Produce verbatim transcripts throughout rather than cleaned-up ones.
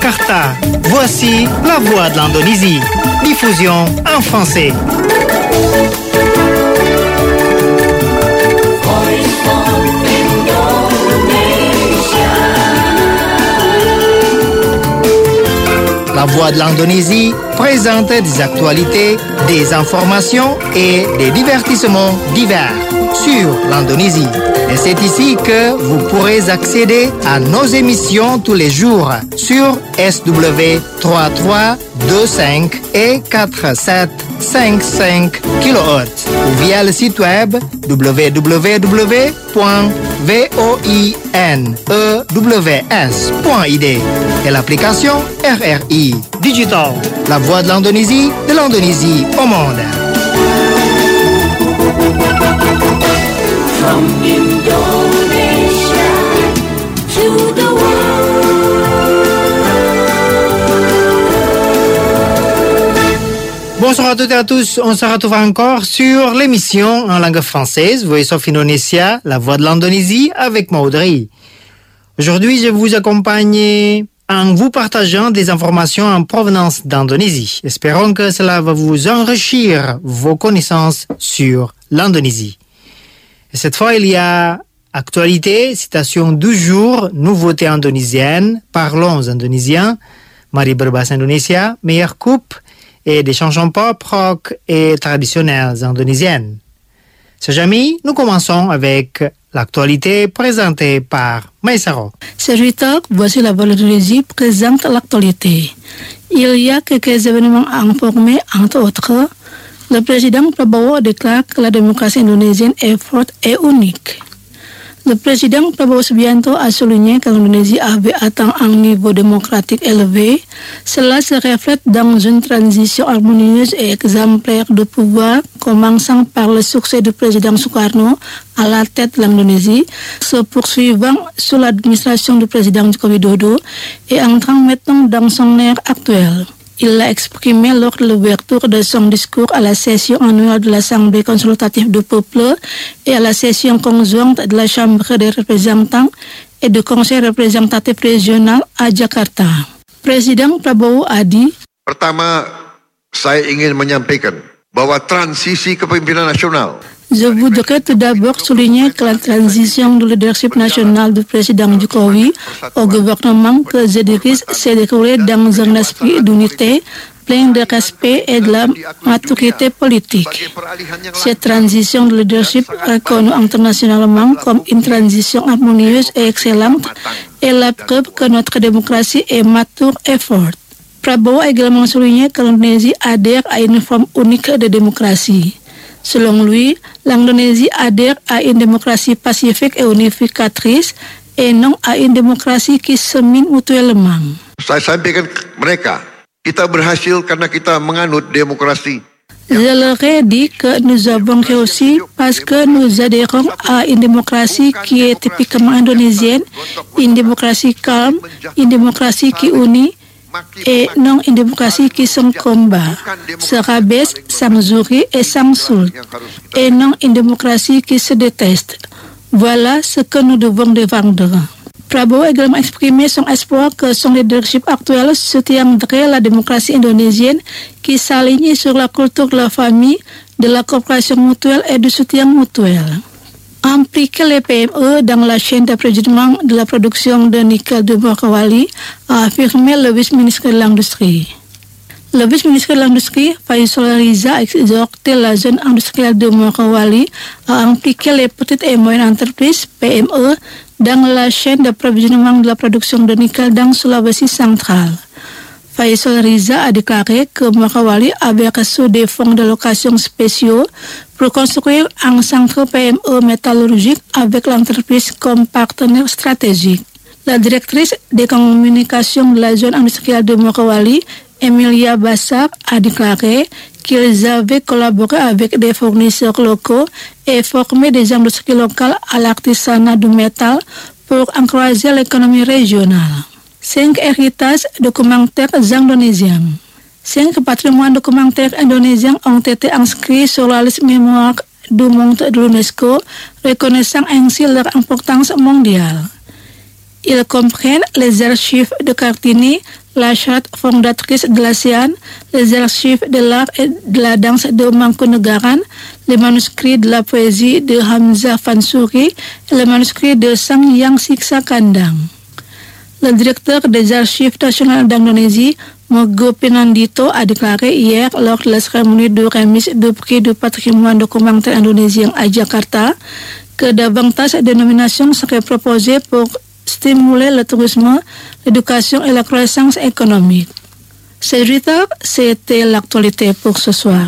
Jakarta. Voici la voix de l'Indonésie. Diffusion en français. La voix de l'Indonésie présente des actualités, des informations et des divertissements divers sur l'Indonésie. Et c'est ici que vous pourrez accéder à nos émissions tous les jours sur S W trois trois deux cinq et quatre sept cinq cinq kilohertz ou via le site web w w w point voinews point I D et l'application R R I Digital, la voix de l'Indonésie, de l'Indonésie au monde. From Indonesia to the world. Bonsoir à toutes et à tous, on se retrouve encore sur l'émission en langue française Voice of Indonesia, la voix de l'Indonésie avec Maudry. Aujourd'hui, je vous accompagne en vous partageant des informations en provenance d'Indonésie. Espérons que cela va vous enrichir vos connaissances sur l'Indonésie. Et cette fois, il y a actualité, citation du jour, nouveauté indonésienne, parlons indonésien, mari berbahasa Indonesia, meilleure coupe et des chansons pop, rock et traditionnelles indonésiennes. Chers amis, nous commençons avec l'actualité présentée par Maïsaro. C'est huit heures, voici la voix de l'Indonésie présente l'actualité. Il y a quelques événements à informer, entre autres. Le président Prabowo déclare que la démocratie indonésienne est forte et unique. Le président Prabowo Subianto a souligné que l'Indonésie avait atteint un niveau démocratique élevé. Cela se reflète dans une transition harmonieuse et exemplaire de pouvoir, commençant par le succès du président Sukarno à la tête de l'Indonésie, se poursuivant sous l'administration du président Joko Widodo et entrant maintenant dans son ère actuelle. Il l'a exprimé lors de l'ouverture de son discours à la session annuelle de l'Assemblée consultative du peuple et à la session conjointe de la Chambre des représentants et du Conseil représentatif régional à Jakarta. Président Prabowo a dit: Pertama, saya ingin menyampaikan bahwa transisi kepemimpinan nasional. Je voudrais tout d'abord souligner que la transition du leadership national du président Jokowi au gouvernement que je dirige s'est déroulée dans un esprit d'unité, plein de respect et de la maturité politique. Cette transition de leadership reconnue internationalement comme une transition harmonieuse et excellente est la preuve que notre démocratie est mature et forte. Prabowo a également souligné que l'Indonésie adhère à une forme unique de démocratie. Selon lui, l'Indonésie adhère à une démocratie pacifique et unificatrice et non à une démocratie qui se mine mutuellement. Saya sampaikan mereka, kita berhasil karena kita menganut demokrasi. Je leur ai dit que nous avons réussi parce que nous adhérons à une démocratie qui est typiquement indonésienne, une démocratie calme, une démocratie qui unit, et non une démocratie qui se combat, se rabaisse, s'injurie et s'insulte, et non une démocratie qui se déteste. Voilà ce que nous devons défendre. Prabowo a également exprimé son espoir que son leadership actuel soutiendrait la démocratie indonésienne qui s'aligne sur la culture de la famille, de la coopération mutuelle et du soutien mutuel. Impliquer les P M E dans la chaîne d'approvisionnement de la production de nickel de Morowali, a affirmé le vice-ministre de l'Industrie. Le vice-ministre de l'Industrie, Faisal Riza, a exhorté la zone industrielle de Morowali à impliquer les petites et moyennes entreprises, P M E, dans la chaîne d'approvisionnement de la production de nickel dans Sulawesi centrale. Faisal Riza a déclaré que Morowali avait reçu des fonds de location spéciaux pour construire un centre P M E métallurgique avec l'entreprise comme partenaire stratégique. La directrice des communications de la zone industrielle de Morowali, Emilia Bassar, a déclaré qu'ils avaient collaboré avec des fournisseurs locaux et formé des industries locales à l'artisanat du métal pour encourager l'économie régionale. Cinq héritages documentaires indonésiens. Cinq patrimoines documentaires indonésiens ont été inscrits sur la liste mémoire du monde de l'UNESCO, reconnaissant ainsi leur importance mondiale. Ils comprennent les archives de Kartini, la charte fondatrice de l'ASEAN, les archives de l'art et de la danse de Mangkunegaran, les manuscrits de la poésie de Hamzah Fansuri et le manuscrit de Sangyang Siksa Kandang. Le directeur des archives nationales d'Indonésie, Mogo Pinandito, a déclaré hier lors de la cérémonie de remise du prix du patrimoine documentaire indonésien à Jakarta que davantage de nominations seraient proposées pour stimuler le tourisme, l'éducation et la croissance économique. C'est Rita, c'était l'actualité pour ce soir.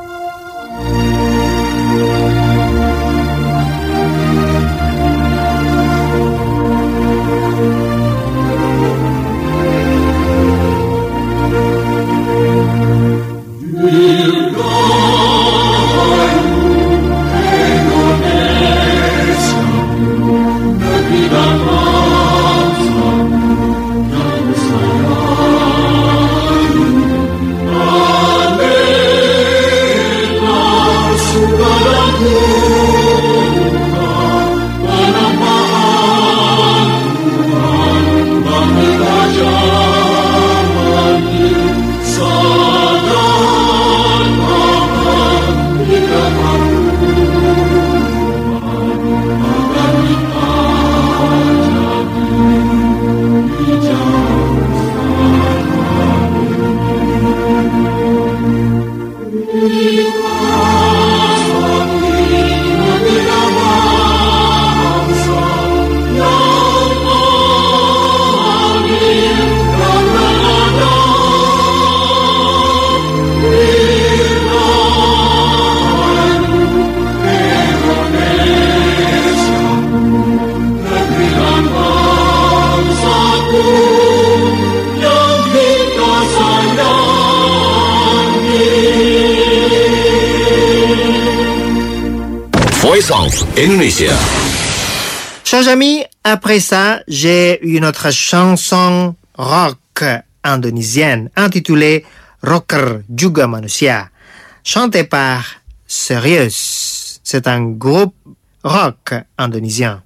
Indonesia. Chers amis, après ça, j'ai une autre chanson rock indonésienne intitulée Rocker Juga Manusia, chantée par Serius. C'est un groupe rock indonésien.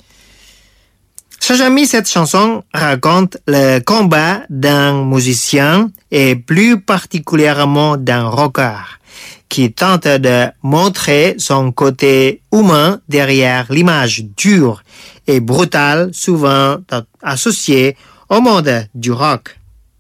Chers amis, cette chanson raconte le combat d'un musicien et plus particulièrement d'un rocker qui tente de montrer son côté humain derrière l'image dure et brutale souvent associée au monde du rock.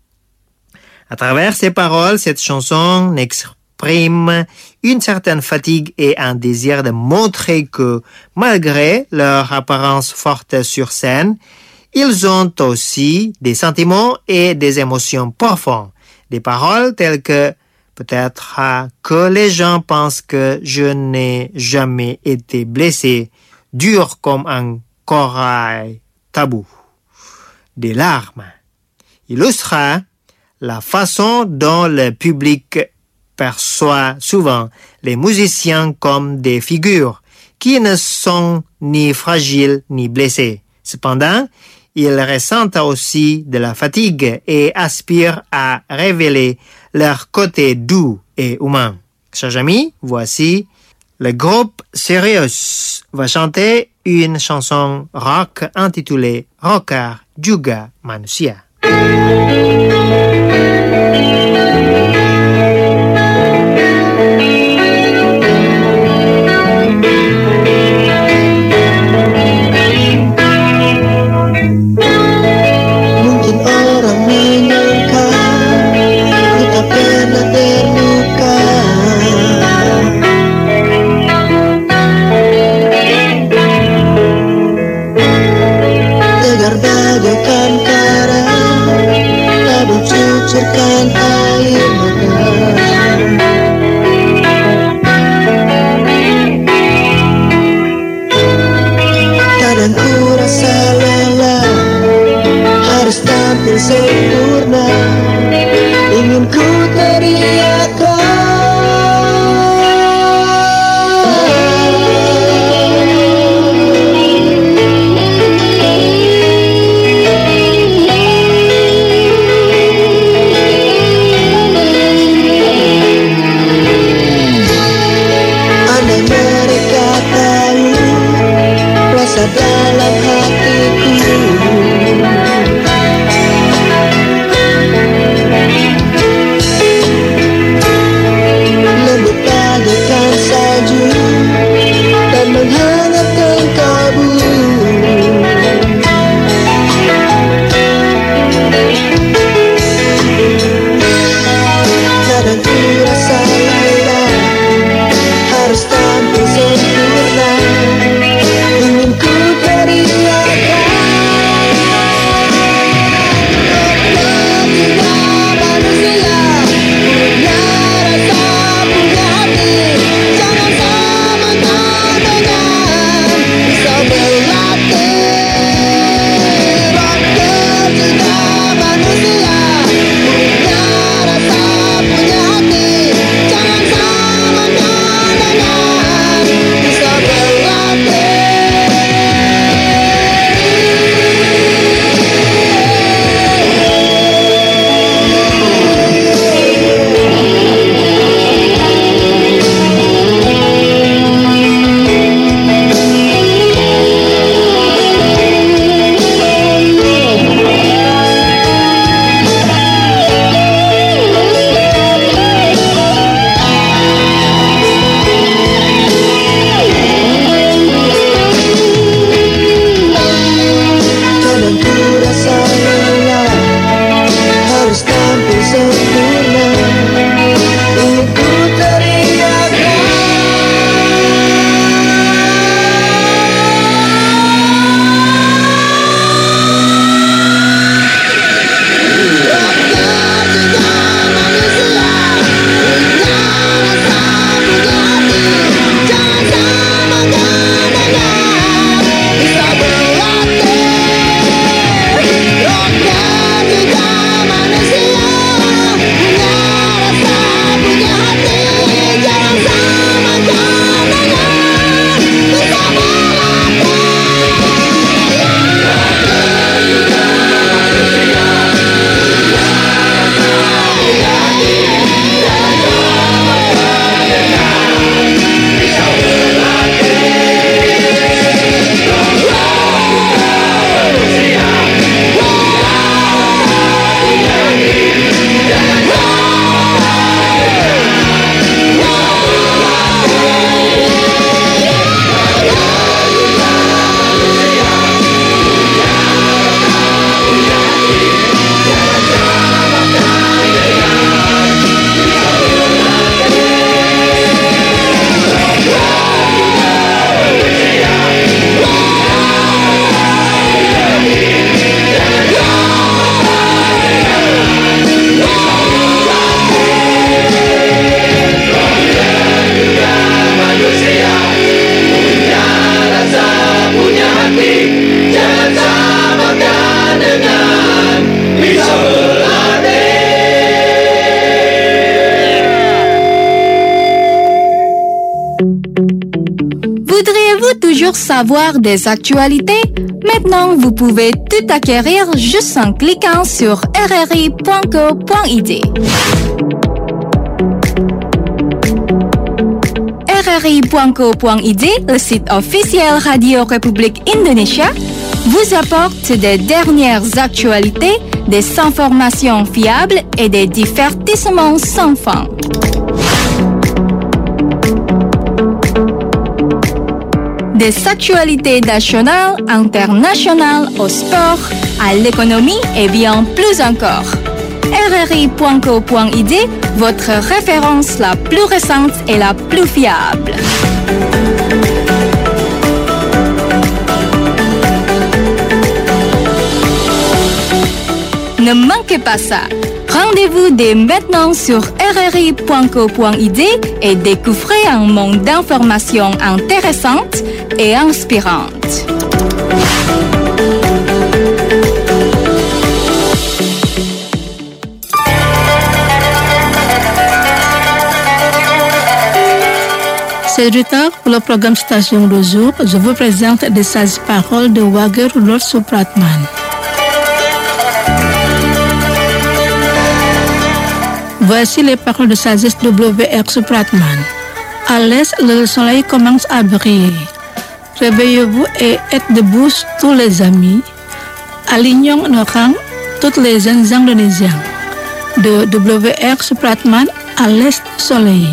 À travers ses paroles, cette chanson exprime une certaine fatigue et un désir de montrer que, malgré leur apparence forte sur scène, ils ont aussi des sentiments et des émotions profondes. Des paroles telles que peut-être que les gens pensent que je n'ai jamais été blessé, dur comme un corail tabou. Des larmes illustrent la façon dont le public perçoit souvent les musiciens comme des figures qui ne sont ni fragiles ni blessés. Cependant, ils ressentent aussi de la fatigue et aspirent à révéler leur côté doux et humain. Chers amis, voici le groupe Serius va chanter une chanson rock intitulée Rocker Juga Manusia. Bagaikan karang, tak toujours savoir des actualités? Maintenant, vous pouvez tout acquérir juste en cliquant sur r r i point co point i d. r r i point co point i d, le site officiel Radio République Indonésia, vous apporte des dernières actualités, des informations fiables et des divertissements sans fin. Des actualités nationales, internationales, au sport, à l'économie et bien plus encore. r r i point co point i d, votre référence la plus récente et la plus fiable. Ne manquez pas ça. Rendez-vous dès maintenant sur r r i point co point i d et découvrez un monde d'informations intéressantes et inspirantes. C'est du temps pour le programme Station de jour. Je vous présente des sages paroles de Wage Rudolf Supratman. Voici les paroles de sagesse de W R Supratman. À l'est, le soleil commence à briller. Réveillez-vous et êtes debout tous les amis. Alignons nos rangs, tous les jeunes Indonésiens. De W R Supratman, à l'est du soleil.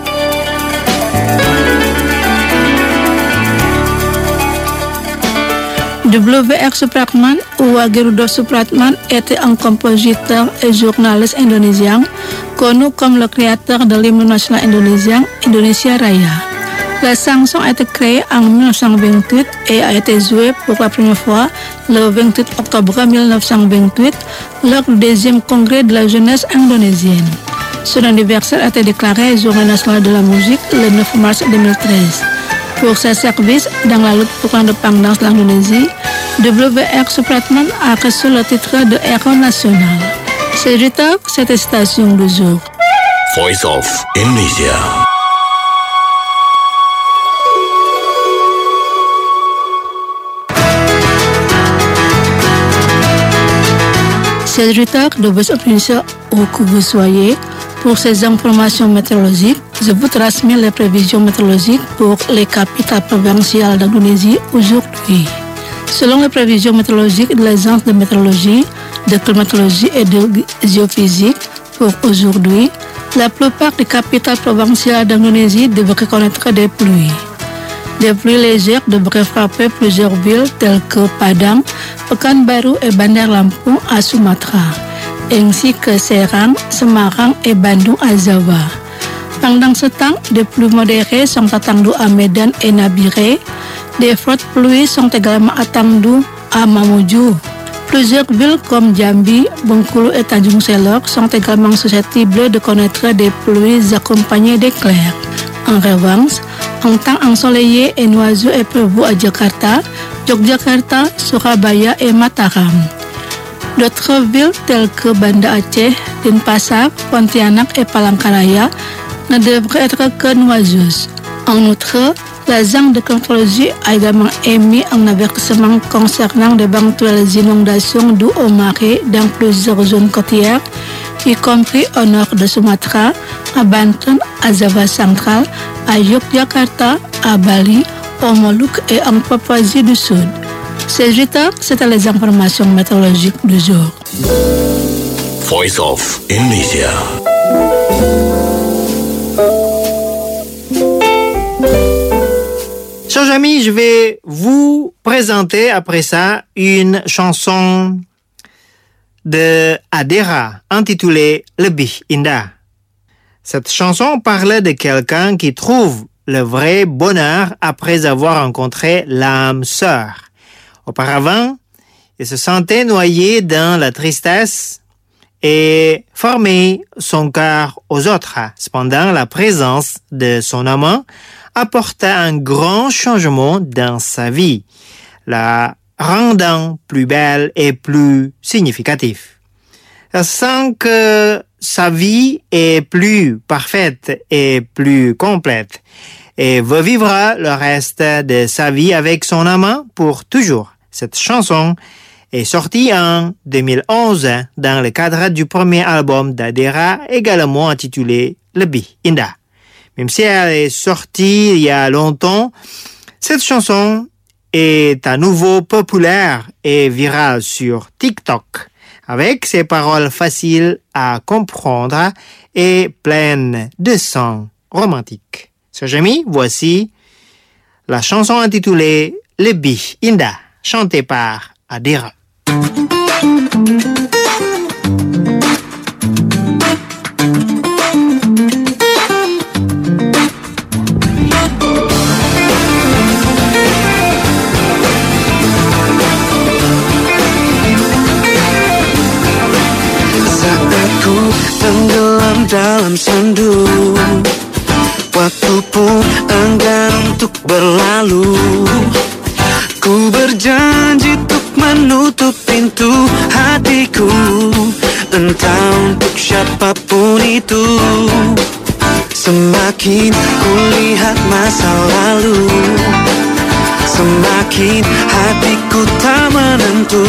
W R Supratman ou Wage Rudolf Supratman était un compositeur et journaliste indonésien connu comme le créateur de l'hymne national indonésien Indonesia Raya. La chanson a été créée en dix-neuf cent vingt-huit et a été jouée pour la première fois le vingt-huit octobre dix-neuf cent vingt-huit lors du deuxième congrès de la jeunesse indonésienne. Son anniversaire a été déclaré Journée nationale de la musique le neuf mars deux mille treize. Pour ses services dans la lutte pour l'indépendance de l'Indonésie, W R Supratman a reçu le titre de héros national. C'est du temps, cette station du jour. Voice of Indonesia. C'est du temps de Voice of Indonesia où que vous soyez. Pour ces informations météorologiques, je vous transmets les prévisions météorologiques pour les capitales provinciales d'Indonésie aujourd'hui. Selon les prévisions météorologiques de l'Agence de météorologie, de climatologie et de géophysique pour aujourd'hui, la plupart des capitales provinciales d'Indonésie devraient connaître des pluies. Des pluies légères devraient frapper plusieurs villes telles que Padang, Pekanbaru et Bandar Lampung à Sumatra, ainsi que Serang, Semarang et Bandung à Java. Pendant ce temps, des pluies modérées sont attendues à Medan et Nabire. Des fortes pluies sont également attendues à Mamuju. Plusieurs villes comme Jambi, Bengkulu et Tanjung Selok sont également susceptibles de connaître des pluies accompagnées d'éclairs. En revanche, un temps ensoleillé et nuageux est prévu à Jakarta, Yogyakarta, Surabaya et Mataram. D'autres villes telles que Banda Aceh, Denpasar, Pontianak et Palangkaraya ne devraient être que nuageuses. En outre, l'agence de climatologie a également émis un avertissement concernant d'éventuelles inondations dues aux marées dans plusieurs zones côtières, y compris au nord de Sumatra, à Banten, à Java central, à Yogyakarta, à Bali, aux Moluques et en Papouasie du Sud. C'est juste, c'était les informations météorologiques du jour. Voice of Indonesia. Chers amis, je vais vous présenter après ça une chanson de Adera intitulée Lebih Indah. Cette chanson parle de quelqu'un qui trouve le vrai bonheur après avoir rencontré l'âme sœur. Auparavant, il se sentait noyé dans la tristesse et formait son cœur aux autres. Cependant, la présence de son amant apporta un grand changement dans sa vie, la rendant plus belle et plus significative. Elle sent que sa vie est plus parfaite et plus complète. et veut vivre le reste de sa vie avec son amant pour toujours. Cette chanson est sortie en deux mille onze dans le cadre du premier album d'Adera, également intitulé Lebih Indah. Même si elle est sortie il y a longtemps, cette chanson est à nouveau populaire et virale sur TikTok, avec ses paroles faciles à comprendre et pleines de sons romantiques. Chers amis, voici la chanson intitulée Lebih Indah, chantée par Adera. Tenggelam dalam sendu, waktu pun enggan untuk berlalu. Ku berjanji untuk menutup pintu hatiku, entah untuk siapapun itu. Semakin ku lihat masa lalu, semakin hatiku tak menentu.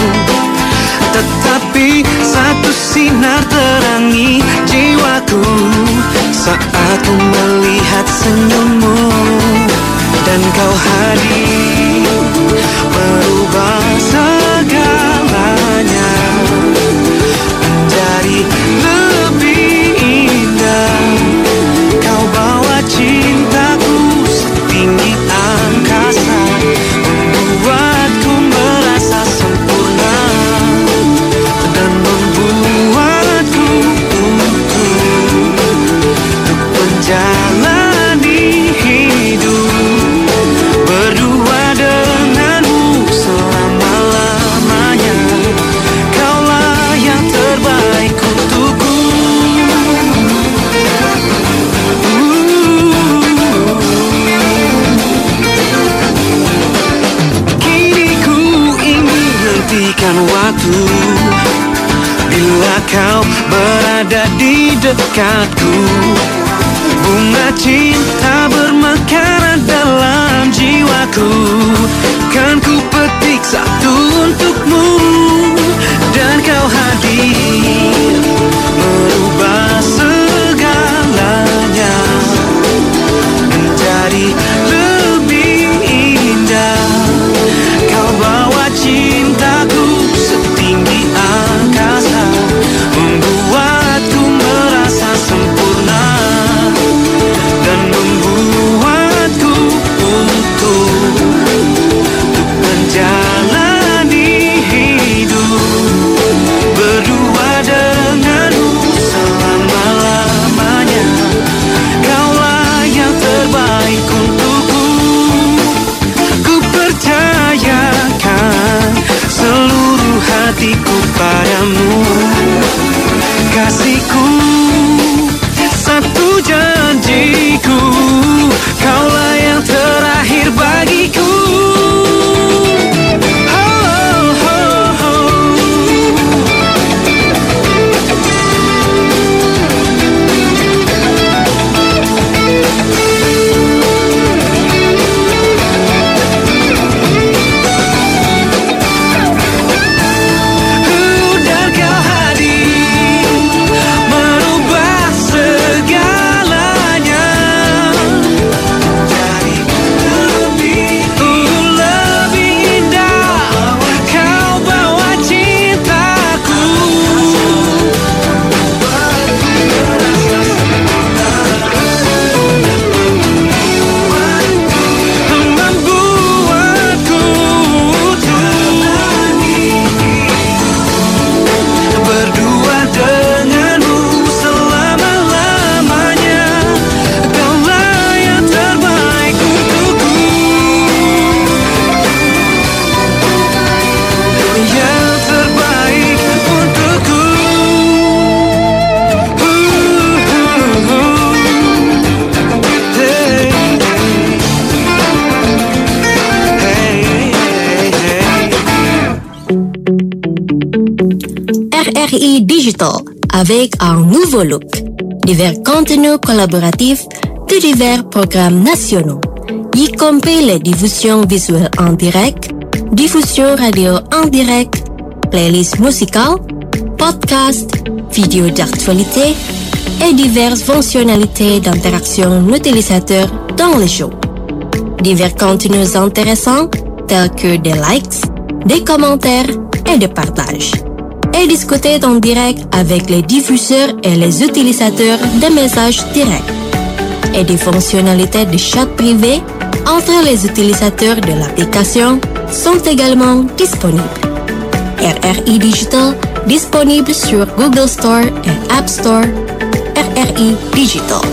Tetapi satu sinar terangi jiwaku saat ku melihat senyummu, dan kau hadir merubah segalanya menjadi lebih indah. Kau bawa cintaku setinggi angkasa, membuatku merasa sempurna dan membuatku utuh untuk menjalani hidup berdua denganmu selama-lamanya. Kaulah yang terbaik untukku. Kini ku ingin hentikan waktu bila kau berada di dekatku. Bunga cinta bermekaran dalam jiwaku, kan ku petik satu untukmu, dan kau hadir merubah segalanya menjadi lebih indah. Kau bawa cintaku setinggi angkasa, membuatku merasa sempurna dan membuatku utuh untuk menjalani hidup berdua denganmu selama-lamanya. Kaulah yang terbaik untukku. Ku percayakan seluruh hatiku padamu, kasihku, satu janjiku, kaulah yang terakhir bagiku. Oh, oh, oh. Dan kau hadir merubah segalanya jadi lebih, lebih indah. Kau bawa cintaku membuatku utuh berdua denganmu selama-lamanya. Kaulah yang terbaik untukku, yang terbaik untukku. Uh, uh, uh. Hey, hey, hey, hey. R R I Digital avec un nouveau look. Divers contenus collaboratifs, de divers programmes nationaux, y compris les diffusions visuelles en direct, diffusion radio en direct, playlists musicales, podcasts, vidéos d'actualité et diverses fonctionnalités d'interaction l'utilisateur dans le show. Divers contenus intéressants tels que des likes, des commentaires et des partages. Et discuter en direct avec les diffuseurs et les utilisateurs de messages directs. Et des fonctionnalités de chat privé entre les utilisateurs de l'application sont également disponibles. R R I Digital disponible sur Google Store et App Store. R R I Digital.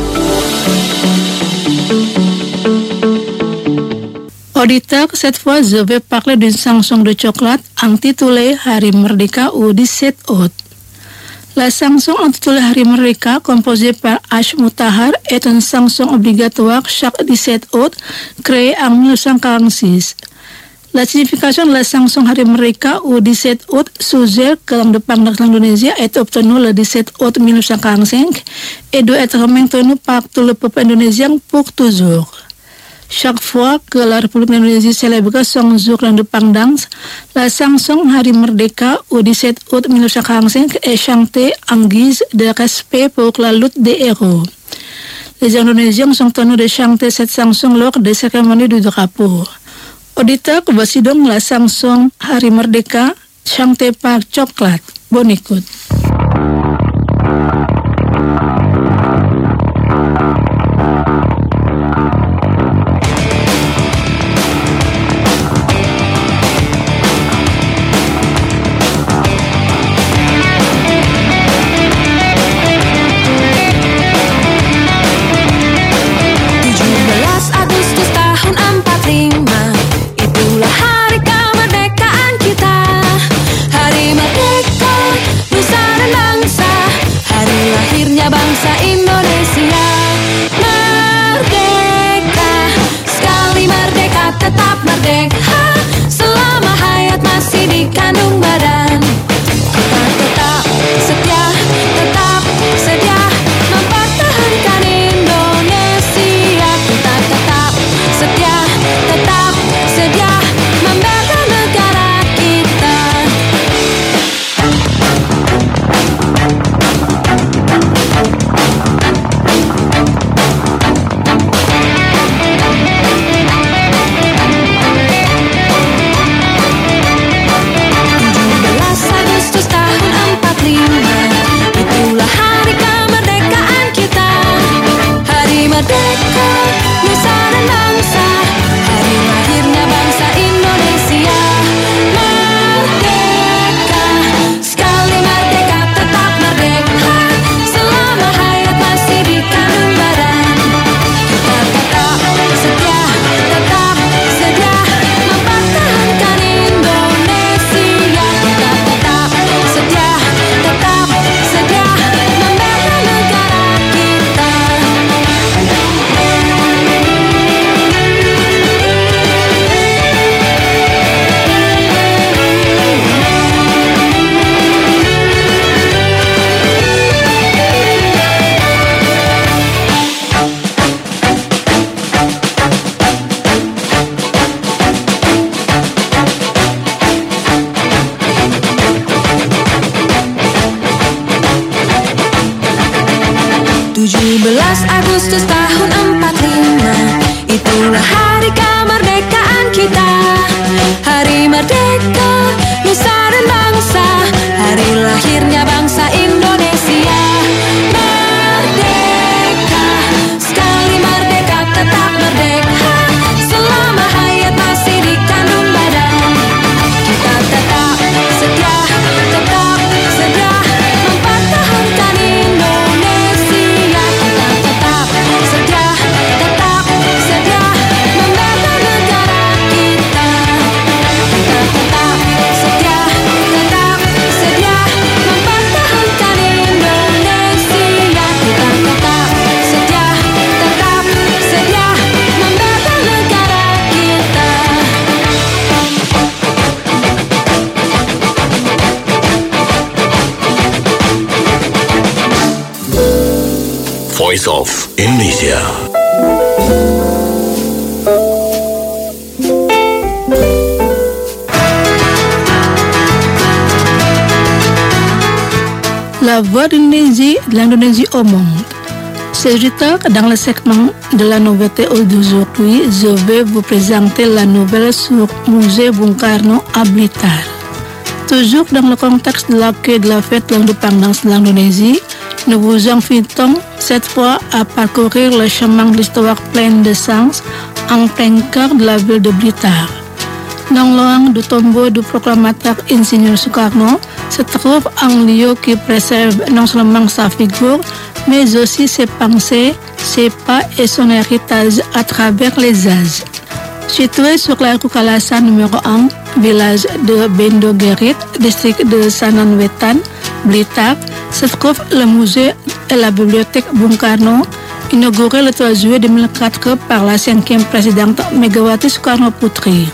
Auditeur, cette fois, je vais parler d'une chanson de chocolat intitulée Hari Merdeka au dix-sept août. La chanson intitulée Hari Merdeka, composée par Ash Mutahar, est une chanson obligatoire chaque dix-sept août, créée en mille neuf cent quarante-six. La signification de la chanson Hari Merdeka au dix-sept août, suggère que l'indépendance de l'Indonésie est obtenue le dix-sept août mille neuf cent quarante-cinq et doit être maintenue par tout le peuple indonésien pour toujours. Chaque fois que la République d'Indonésie célèbre son jour d'indépendance, la chanson Hari Merdeka au dix-sept août mille neuf cent quarante-cinq est chantée en guise de respect pour la lutte des héros. Les Indonésiens sont tenus de chanter cette chanson lors des cérémonies du drapeau. Auditeur, voici donc la chanson Hari Merdeka chantée par Coklat. Bonne écoute. tujuh belas Agustus tahun empat puluh lima, itulah hari kemerdekaan kita. Hari merdeka, nusa dan bangsa, hari lahirnya bangsa Indonesia. Merdeka, sekali merdeka tetap merdeka, selama hayat masih di kandung badan. Kita tetap setia, tetap sedia mempertahankan Indonesia. Kita tetap setia, tetap sedia membela negara kita. Kita tetap setia, tetap sedia mempertahankan Indonesia. Kita tetap setia, tetap sedia membela negara kita. Voice of Indonesia. la voix d'Indonésie, de l'Indonésie au monde. C'est Rita, dans le segment de la nouveauté d'aujourd'hui, je vais vous présenter la nouvelle sur Musée Bung Karno à Blitar. Toujours dans le contexte de l'accueil de la fête de l'indépendance de l'Indonésie, nous vous invitons cette fois à parcourir le chemin de l'histoire pleine de sens en plein cœur de la ville de Blitar. Non loin du tombeau du proclamateur Ingénieur Soekarno se trouve un lieu qui préserve non seulement sa figure, mais aussi ses pensées, ses pas et son héritage à travers les âges. Situé sur la rue Kalasan numéro un, village de Bendogerit, district de Sanan Wetan, Blitar, se trouve le musée et la bibliothèque Bung Karno, inauguré le trois juillet deux mille quatre par la cinquième présidente Megawati Soekarno Putri.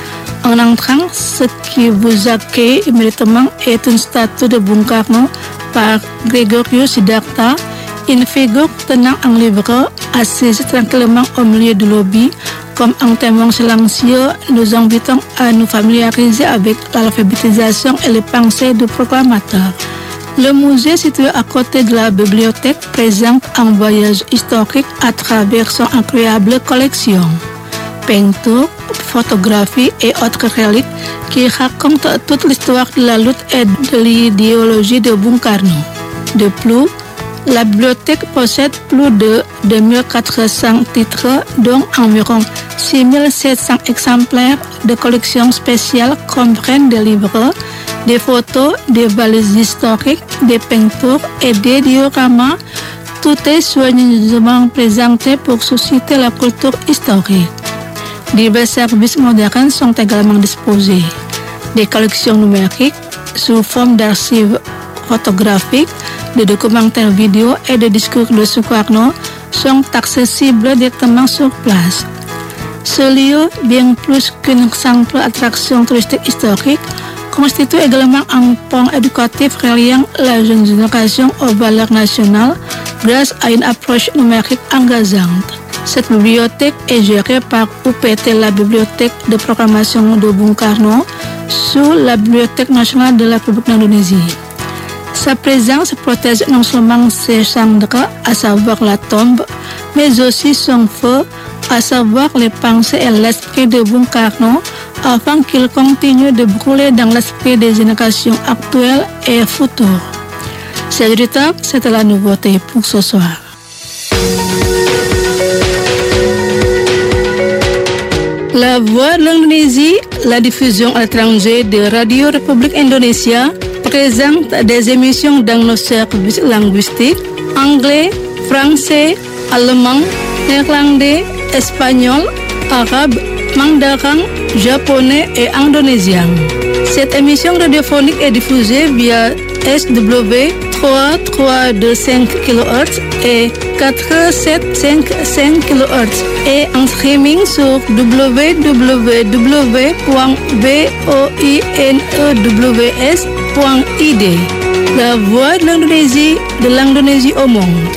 En entrant, ce qui vous accueille immédiatement est une statue de Bung Karno par Gregorio Siddhartha, une figure tenant un livre assise tranquillement au milieu du lobby. Comme un témoin silencieux, nous invitons à nous familiariser avec l'alphabétisation et les pensées du proclamateur. Le musée situé à côté de la bibliothèque présente un voyage historique à travers son incroyable collection. Peintures, photographies et autres reliques qui racontent toute l'histoire de la lutte et de l'idéologie de Bung Karno. De plus, la bibliothèque possède plus de deux mille quatre cents titres, dont environ six mille sept cents exemplaires de collections spéciales comprennent des livres, des photos, des valises historiques, des peintures et des dioramas. Tout est soigneusement présenté pour susciter la culture historique. Divers services modernes sont également disposés. Des collections numériques sous forme d'archives photographiques, de documentaires vidéo et de discours de Soekarno sont accessibles directement sur place. Ce lieu, bien plus qu'une simple attraction touristique historique, constitue également un pont éducatif reliant la jeune génération aux valeurs nationales grâce à une approche numérique engageante. Cette bibliothèque est gérée par U P T, la bibliothèque de proclamation de Bung Karno, sous la Bibliothèque nationale de la République d'Indonésie. Sa présence protège non seulement ses cendres, à savoir la tombe, mais aussi son feu, à savoir les pensées et l'esprit de Bung Karno, afin qu'il continue de brûler dans l'esprit des générations actuelles et futures. C'est Rita, c'était la nouveauté pour ce soir. La Voix de l'Indonésie, la diffusion à l'étranger de Radio République Indonésia, présente des émissions dans nos services linguistiques anglais, français, allemand, néerlandais, espagnol, arabe, mandarin, japonais et indonésien. Cette émission radiophonique est diffusée via S W trois trois deux cinq kilohertz et quatre sept cinq cinq kilohertz et en streaming sur w w w point voinnews point i d. La Voix de l'Indonésie, de l'Indonésie au monde.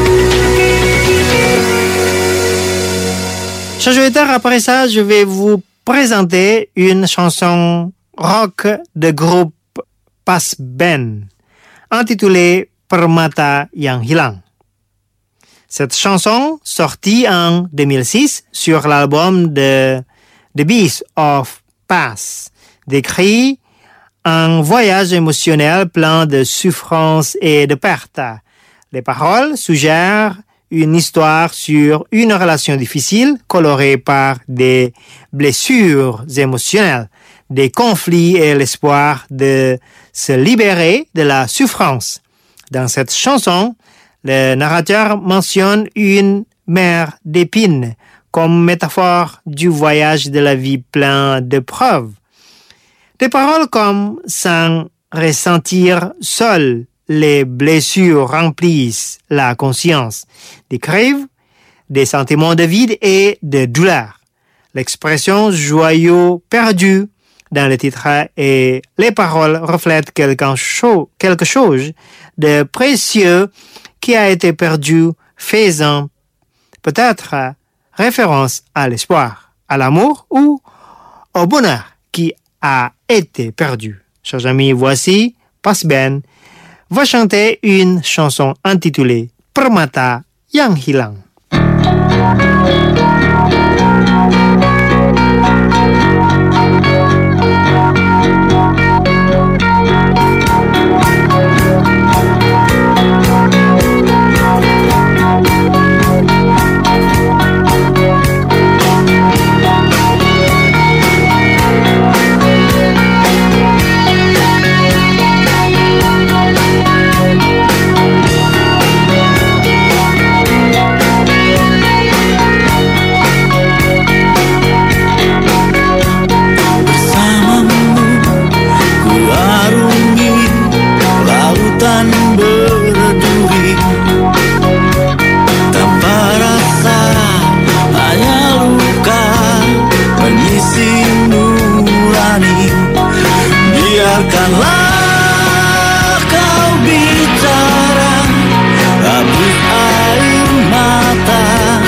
Chers auditeurs, après ça, je vais vous présenter une chanson rock de groupe Pas Ben, intitulée Permata Yang Hilang. Cette chanson, sortie en deux mille six sur l'album de The Beast of Past, décrit un voyage émotionnel plein de souffrance et de perte. Les paroles suggèrent une histoire sur une relation difficile colorée par des blessures émotionnelles, des conflits et l'espoir de se libérer de la souffrance. Dans cette chanson, le narrateur mentionne une mer d'épines comme métaphore du voyage de la vie plein d'épreuves. Des paroles comme « sans ressentir seul les blessures remplissent la conscience » décrivent des sentiments de vide et de douleur. L'expression « joyau perdu » dans le titre et les paroles reflètent quelque chose, quelque chose de précieux qui a été perdu, faisant peut-être référence à l'espoir, à l'amour ou au bonheur qui a été perdu. Chers amis, voici Pas Ben. va chanter une chanson intitulée Permata yang Hilang. Biarkanlah kau bicara, hapus air mata.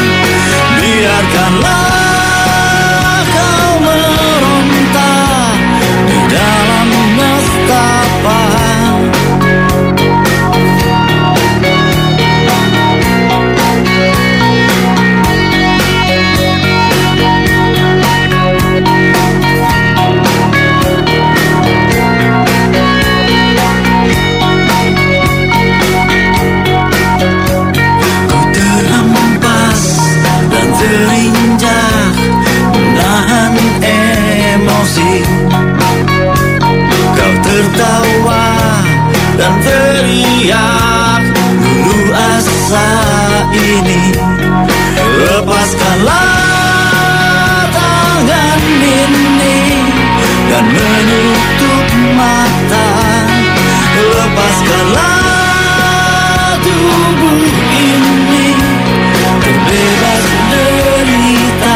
Biarkanlah kau meronta di dalam nestapa. Terinjak menahan emosi, kau tertawa dan teriak dulu asa ini. Lepaskanlah tangan ini dan menutup mata. Lepaskanlah tubuh ini terbebas derita.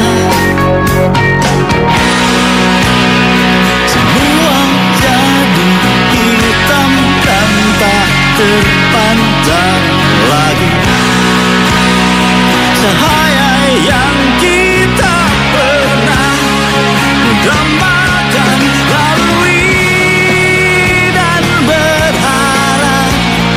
Semua jadi hitam dan tak terpanjang lagi. Cahaya yang kita pernah dambakan lalui dan berharap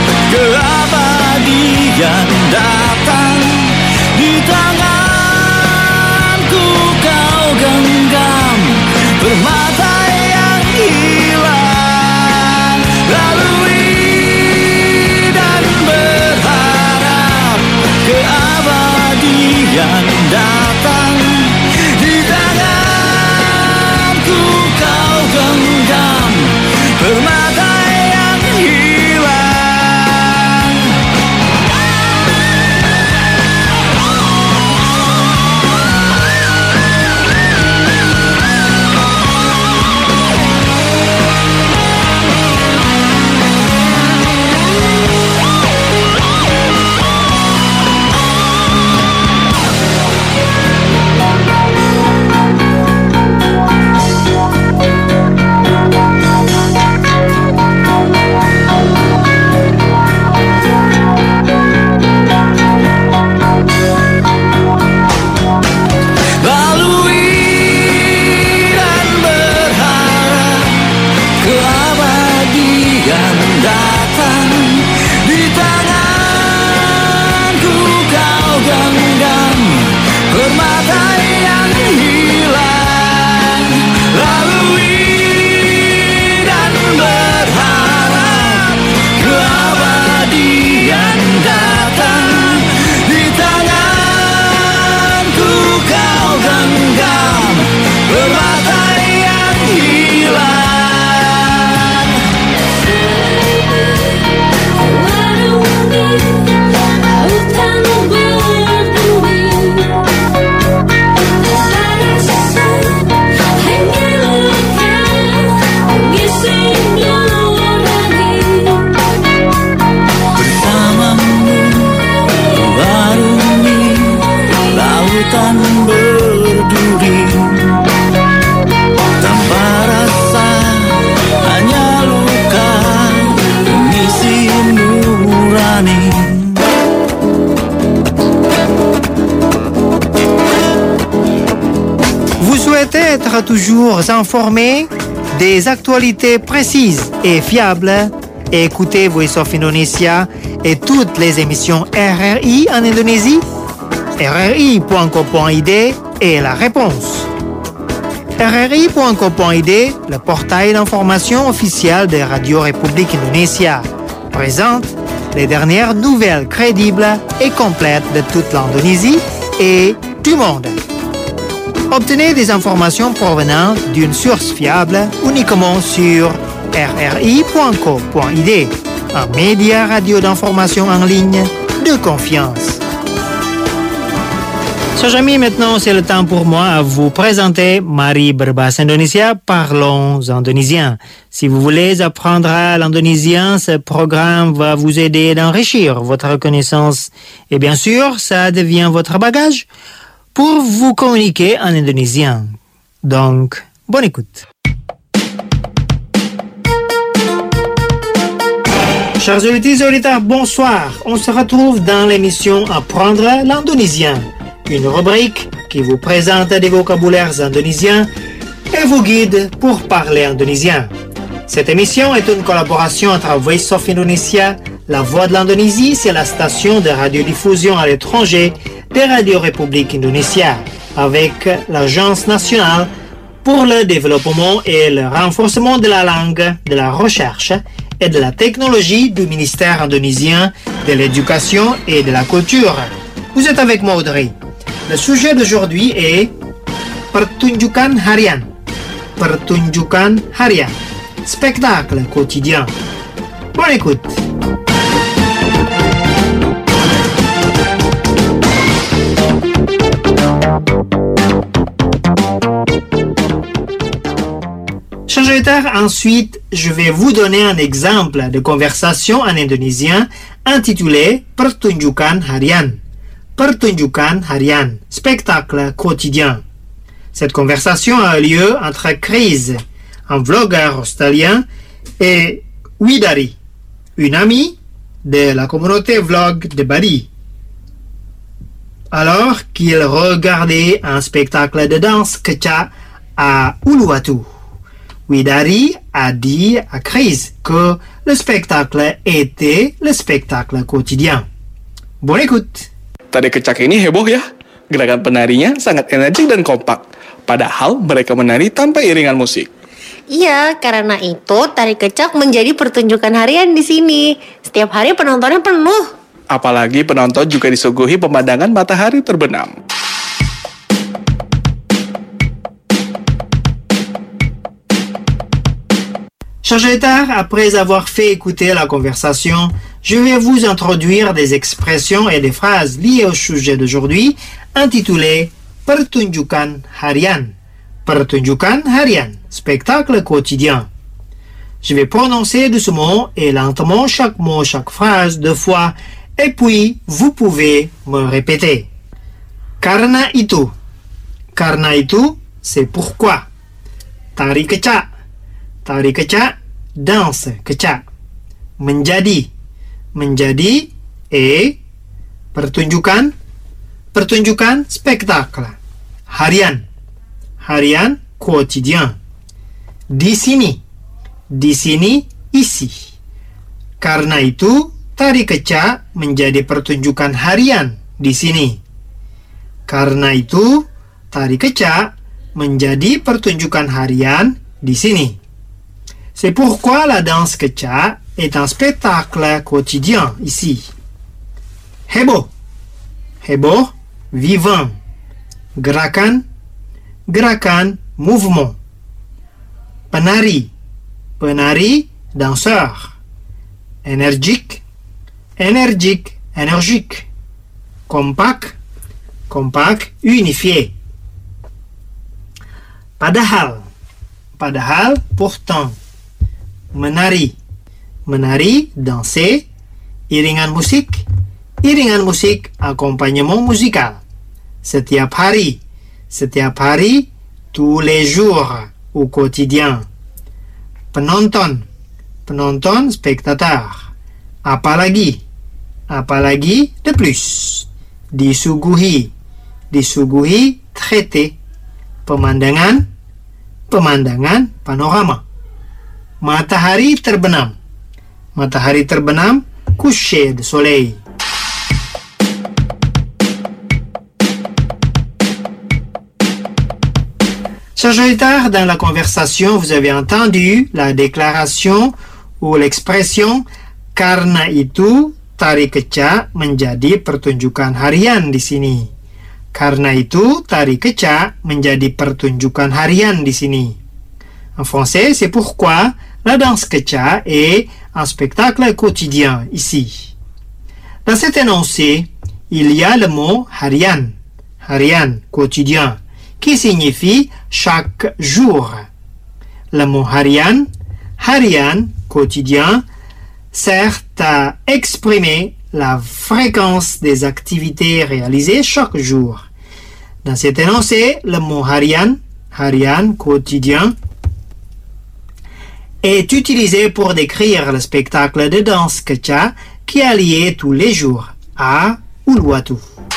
keabadian datang. Di tanganku kau genggam permata yang hilang, lalui dan berharap keabadian datang. Di tanganku kau genggam permata yang hilang. souhaitez être toujours informé des actualités précises et fiables, et écouter Voice of Indonesia et toutes les émissions R R I en Indonésie? R R I point co point I D est la réponse. R R I point co point I D, le portail d'information officiel de Radio République Indonésia, présente les dernières nouvelles crédibles et complètes de toute l'Indonésie et du monde. Obtenez des informations provenant d'une source fiable uniquement sur R R I point co point I D, un média radio d'information en ligne de confiance. Chers amis, maintenant c'est le temps pour moi à vous présenter Mari Berbahasa Indonesia, parlons indonésien. Si vous voulez apprendre l'indonésien, ce programme va vous aider d'enrichir votre connaissance et bien sûr, ça devient votre bagage pour vous communiquer en indonésien. Donc, bonne écoute. Chers auditeurs et auditeurs, bonsoir. On se retrouve dans l'émission Apprendre l'indonésien, une rubrique qui vous présente des vocabulaires indonésiens et vous guide pour parler indonésien. Cette émission est une collaboration entre Voice of Indonesia, La Voix de l'Indonésie, c'est la station de radiodiffusion à l'étranger de Radio République Indonesia, avec l'Agence nationale pour le développement et le renforcement de la langue, de la recherche et de la technologie du ministère indonésien de l'Éducation et de la Culture. Vous êtes avec moi, Audrey. Le sujet d'aujourd'hui est Pertunjukan Harian. Pertunjukan Harian. Spectacle quotidien. Bonne écoute. Chers auditeurs, ensuite, je vais vous donner un exemple de conversation en indonésien intitulé Pertunjukan Harian. Pertunjukan Harian, spectacle quotidien. Cette conversation a lieu entre Chris, un vlogueur australien, et Widari, une amie de la communauté vlog de Bali. Alors qu'ils regardaient un spectacle de danse Kecak à Uluwatu, Widari a dit à Chris que le spectacle était le spectacle quotidien. Bonne écoute. Tari Kecak ini heboh ya. Gerakan penarinya sangat energik dan kompak. Padahal mereka menari tanpa iringan musik. Iya, karena itu tari kecak menjadi pertunjukan harian di sini. Setiap hari penontonnya penuh. Apalagi penonton juga disuguhi pemandangan matahari terbenam. Chers auditeurs, après avoir fait écouter la conversation, je vais vous introduire des expressions et des phrases liées au sujet d'aujourd'hui, intitulé Pertunjukan Harian. Pertunjukan Harian, spectacle quotidien. Je vais prononcer doucement et lentement chaque mot, chaque phrase deux fois, et puis vous pouvez me répéter. Karena itu. Karena itu, c'est pourquoi. Tari kecak. Tari kecak, danse kecak. Menjadi. Menjadi et pertunjukan. Pertunjukan, spectacle. Harian. Harian, quotidien. Di sini. Di sini, isi. Karena itu, tari kecak menjadi pertunjukan harian di sini. Karena itu, tari kecak menjadi pertunjukan harian di sini. C'est pourquoi la danse kecak est un spectacle quotidien ici. Heboh. Heboh, vivant. Gerakan. Gerakan, mouvement. Penari. Penari, danseur. Énergique. Énergique, énergique. Compact. Compact, unifié. Padahal. Padahal, pourtant. Menari. Menari, danser. Iringan musik. Iringan musik, accompagnement musical. Setiap hari. Setiap hari, tous les jours, au quotidien. Penonton. Penonton, spectateur. Apalagi. Apalagi, de plus. Disuguhi. Disuguhi, traité. Pemandangan. Pemandangan, panorama. Matahari terbenam. matahari terbenam, coucher de soleil. Chers auditeurs, dans la conversation, vous avez entendu la déclaration ou l'expression karena itu tari kecak menjadi pertunjukan harian di sini. Karena itu tari kecak menjadi pertunjukan harian di sini. En français, c'est pourquoi la danse kecak est un spectacle quotidien ici. Dans cet énoncé, il y a le mot harian, harian, quotidien, qui signifie chaque jour. Le mot harian, harian, quotidien, sert à exprimer la fréquence des activités réalisées chaque jour. Dans cet énoncé, le mot harian, harian, quotidien, est utilisé pour décrire le spectacle de danse kecak qui a lié tous les jours à Uluwatu.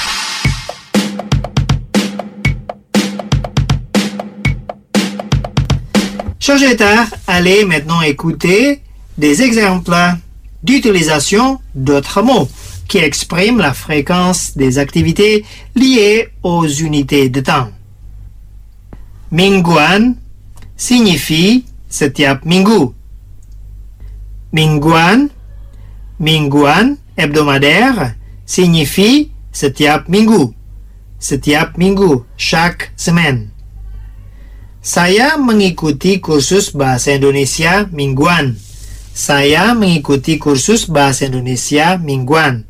Chers auditeurs, allez maintenant écouter des exemples d'utilisation d'autres mots qui expriment la fréquence des activités liées aux unités de temps. Mingguan signifie setiap minggu. Mingguan, mingguan hebdomadaire signifie setiap minggu. Setiap minggu, chaque semaine. Saya mengikuti kursus bahasa Indonesia mingguan. Saya mengikuti kursus bahasa Indonesia mingguan.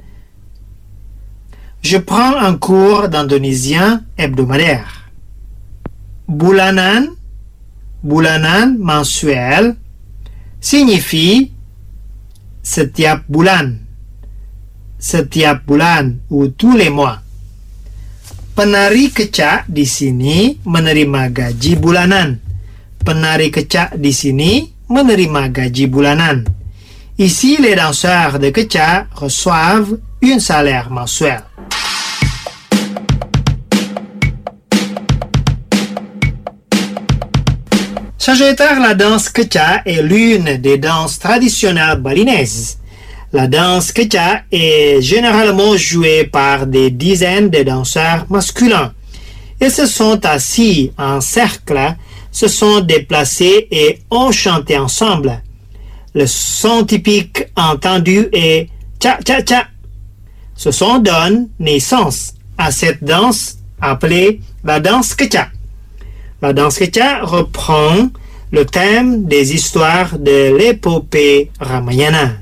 Je prends un cours d'indonésien hebdomadaire. Bulanan, bulanan mensuel signifie setiap bulan. Setiap bulan ou tous les mois. Penari kecak di sini menerima gaji bulanan. Penari kecak di sini menerima gaji bulanan. Ici, les danseurs de kecak reçoivent un salaire mensuel. Chers auditeurs, la danse kecak est l'une des danses traditionnelles balinaises. La danse kecak est généralement jouée par des dizaines de danseurs masculins. Ils se sont assis en cercle, se sont déplacés et ont chanté ensemble. Le son typique entendu est cha-cha-cha. Ce son donne naissance à cette danse appelée la danse kecak. La danse kecak reprend le thème des histoires de l'épopée Ramayana.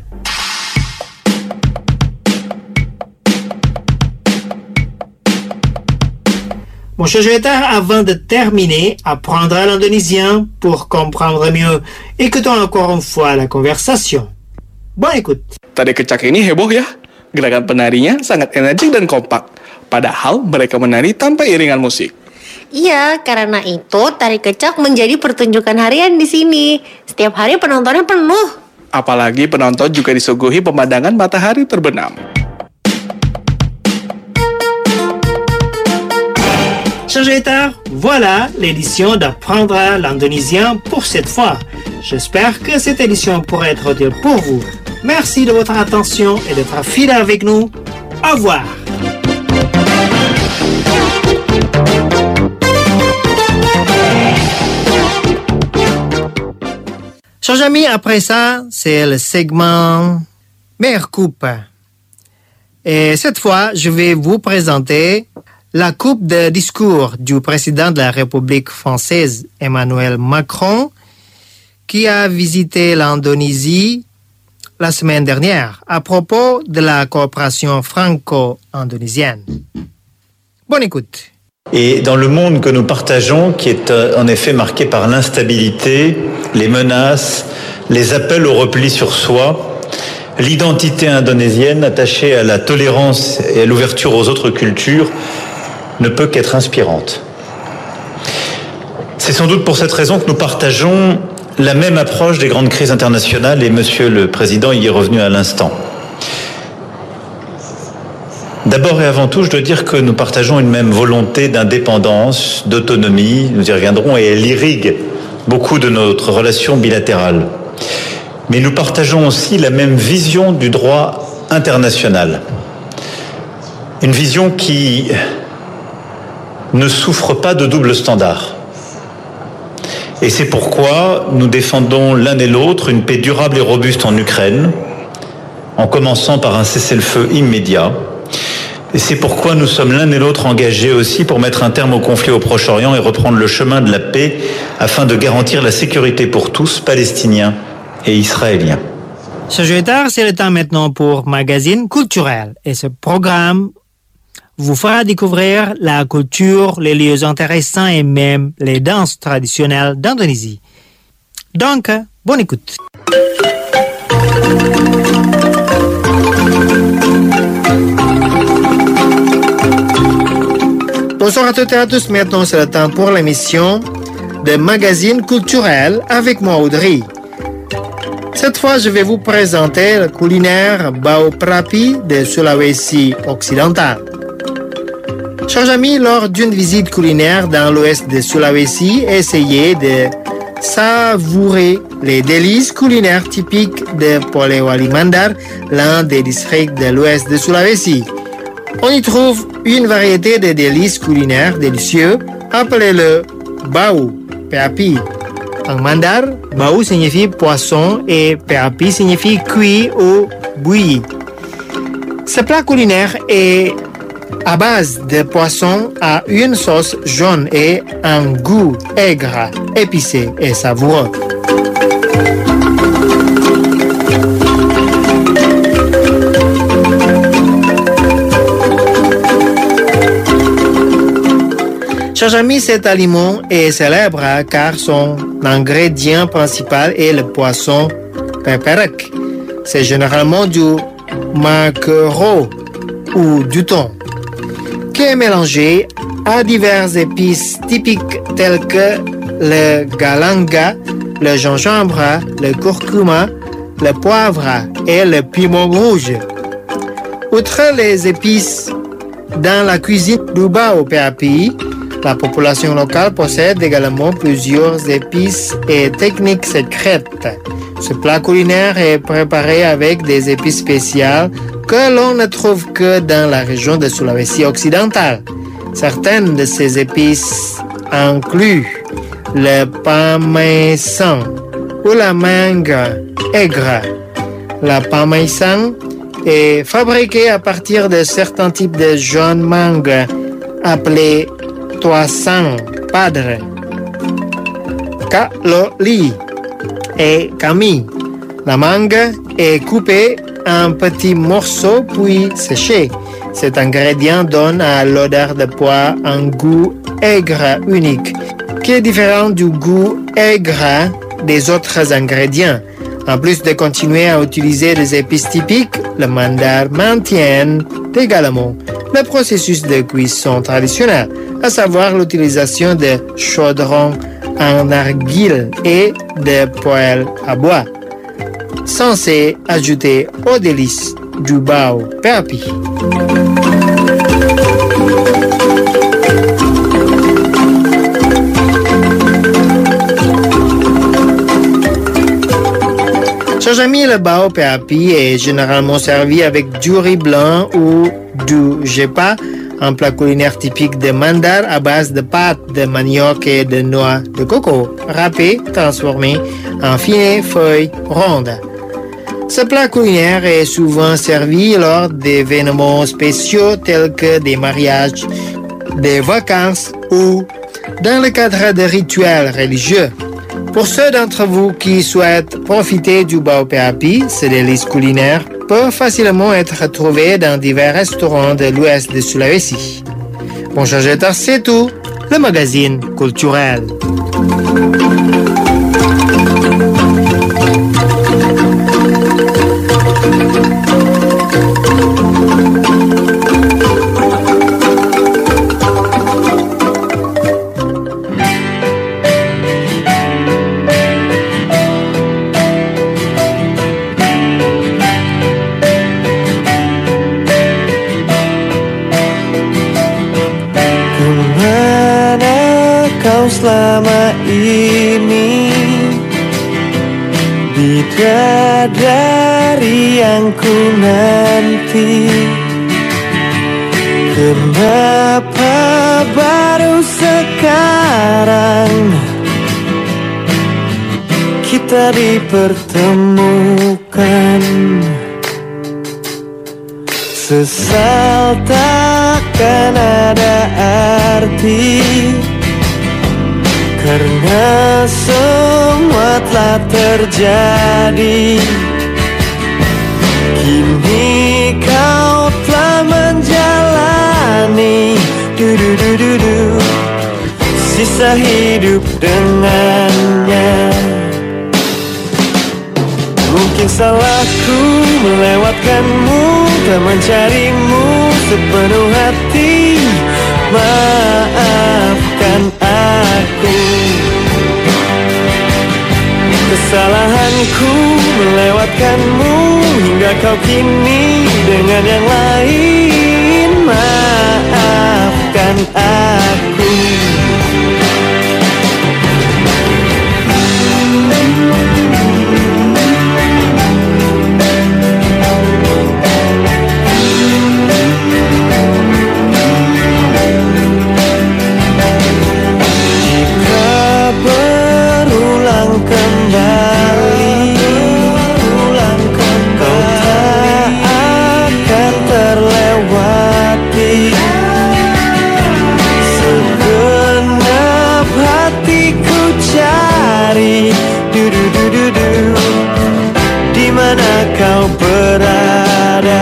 Mon cher auditeur, avant de terminer, apprendre l'indonésien pour comprendre mieux. Écoutons encore une fois la conversation. Bonne écoute. Tari kecak ini heboh ya. Gerakan penarinya sangat energik dan kompak. Padahal mereka menari tanpa iringan musik. Iya, karena itu tari kecak menjadi pertunjukan harian di sini. Setiap hari penontonnya penuh. Apalagi penonton juga disuguhi pemandangan matahari terbenam. Chers auditeurs, voilà l'édition d'apprendre l'indonésien pour cette fois. J'espère que cette édition pourra être utile pour vous. Merci de votre attention et d'être fidèle avec nous. Au revoir. Chers amis, après ça, c'est le segment Meilleure Coupe. Et cette fois, je vais vous présenter la coupe de discours du président de la République française, Emmanuel Macron, qui a visité l'Indonésie la semaine dernière à propos de la coopération franco-indonésienne. Bonne écoute. Et dans le monde que nous partageons, qui est en effet marqué par l'instabilité, les menaces, les appels au repli sur soi, l'identité indonésienne attachée à la tolérance et à l'ouverture aux autres cultures ne peut qu'être inspirante. C'est sans doute pour cette raison que nous partageons la même approche des grandes crises internationales et Monsieur le Président y est revenu à l'instant. D'abord et avant tout, je dois dire que nous partageons une même volonté d'indépendance, d'autonomie, nous y reviendrons, et elle irrigue beaucoup de notre relation bilatérale. mais nous partageons aussi la même vision du droit international. Une vision qui ne souffre pas de double standard. Et c'est pourquoi nous défendons l'un et l'autre une paix durable et robuste en Ukraine, en commençant par un cessez-le-feu immédiat. Et c'est pourquoi nous sommes l'un et l'autre engagés aussi pour mettre un terme au conflit au Proche-Orient et reprendre le chemin de la paix afin de garantir la sécurité pour tous, Palestiniens et Israéliens. Chers auditeurs, c'est le temps maintenant pour Magazine culturel. Et ce programme vous fera découvrir la culture, les lieux intéressants et même les danses traditionnelles d'Indonésie. Donc, bonne écoute. Bonsoir à toutes et à tous. Maintenant, c'est le temps pour l'émission de Magazine culturel avec moi, Audrey. Cette fois, je vais vous présenter le culinaire Bao Prapi de Sulawesi occidental. Chers amis, lors d'une visite culinaire dans l'ouest de Sulawesi, essayez de savourer les délices culinaires typiques de Polewali Mandar, l'un des districts de l'ouest de Sulawesi. On y trouve une variété de délices culinaires délicieux, appelez-le Bau, Prapi. En mandar, Bau signifie poisson et Prapi signifie cuit ou bouilli. Ce plat culinaire est à base de poisson à une sauce jaune et un goût aigre, épicé et savoureux. Chers amis, cet aliment est célèbre car son ingrédient principal est le poisson peperek. C'est généralement du maquereau ou du thon, qui est mélangé à diverses épices typiques telles que le galanga, le gingembre, le curcuma, le poivre et le piment rouge. Outre les épices, dans la cuisine du Bao Prapi, la population locale possède également plusieurs épices et techniques secrètes. Ce plat culinaire est préparé avec des épices spéciales que l'on ne trouve que dans la région de Sulawesi occidentale. Certaines de ces épices incluent le pamaisan ou la mangue aigre. La pamaisan est fabriquée à partir de certains types de jeunes mangues appelés toisang padre, kaloli et kami. La mangue est coupée en petits morceaux puis séchée. Cet ingrédient donne à l'odeur de pois un goût aigre unique, qui est différent du goût aigre des autres ingrédients. En plus de continuer à utiliser des épices typiques, le mandar maintient également le processus de cuisson traditionnel, à savoir l'utilisation de chaudrons en argile et de poêles à bois, censés ajouter aux délices du Bao Prapi. Chers amis, le Bao Prapi est généralement servi avec du riz blanc ou du jepa, un plat culinaire typique de Mandar à base de pâte de manioc et de noix de coco, râpées, transformées en fines feuilles rondes. Ce plat culinaire est souvent servi lors d'événements spéciaux tels que des mariages, des vacances ou dans le cadre de rituels religieux. Pour ceux d'entre vous qui souhaitent profiter du Bao Prapi, ce délice culinaire peut facilement être trouvé dans divers restaurants de l'ouest de Sulawesi. Bon, chers auditeurs, c'est tout. Le magazine culturel. Selama ini di dari yang ku nanti. Kenapa baru sekarang kita dipertemukan? Sesal takkan ada arti, karena semua telah terjadi. Kini kau telah menjalani du-du-du-du-du sisa hidup dengannya. Mungkin salahku melewatkanmu, tak mencarimu sepenuh hati. Maafkan aku. Kesalahanku melewatkanmu hingga kau kini dengan yang lain. Maafkan aku. Kau berada.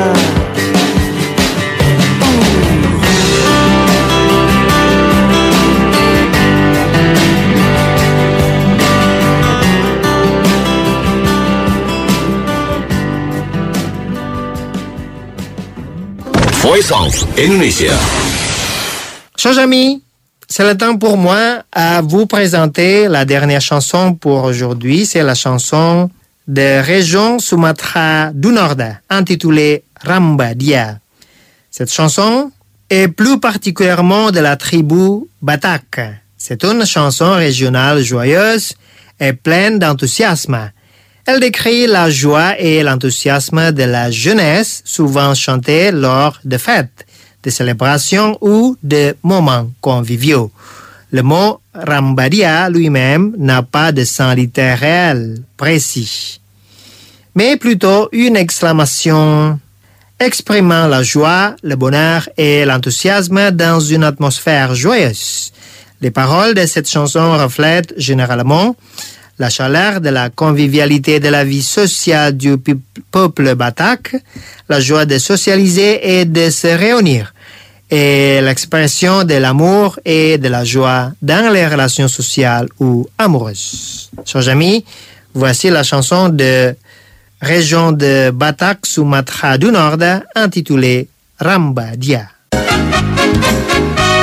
Voice of Indonesia. Chers amis, c'est le temps pour moi à vous présenter la dernière chanson pour aujourd'hui. C'est la chanson de région Sumatra du Nord, intitulée Ramba Dia. Cette chanson est plus particulièrement de la tribu Batak. C'est une chanson régionale joyeuse et pleine d'enthousiasme. Elle décrit la joie et l'enthousiasme de la jeunesse, souvent chantée lors de fêtes, de célébrations ou de moments conviviaux. Le mot Rambadia lui-même n'a pas de sens littéral précis, mais plutôt une exclamation exprimant la joie, le bonheur et l'enthousiasme dans une atmosphère joyeuse. Les paroles de cette chanson reflètent généralement la chaleur de la convivialité de la vie sociale du peuple batak, la joie de socialiser et de se réunir, et l'expression de l'amour et de la joie dans les relations sociales ou amoureuses. Chers amis, voici la chanson de région de Batak, Sumatra du Nord, intitulée Ramba Dia.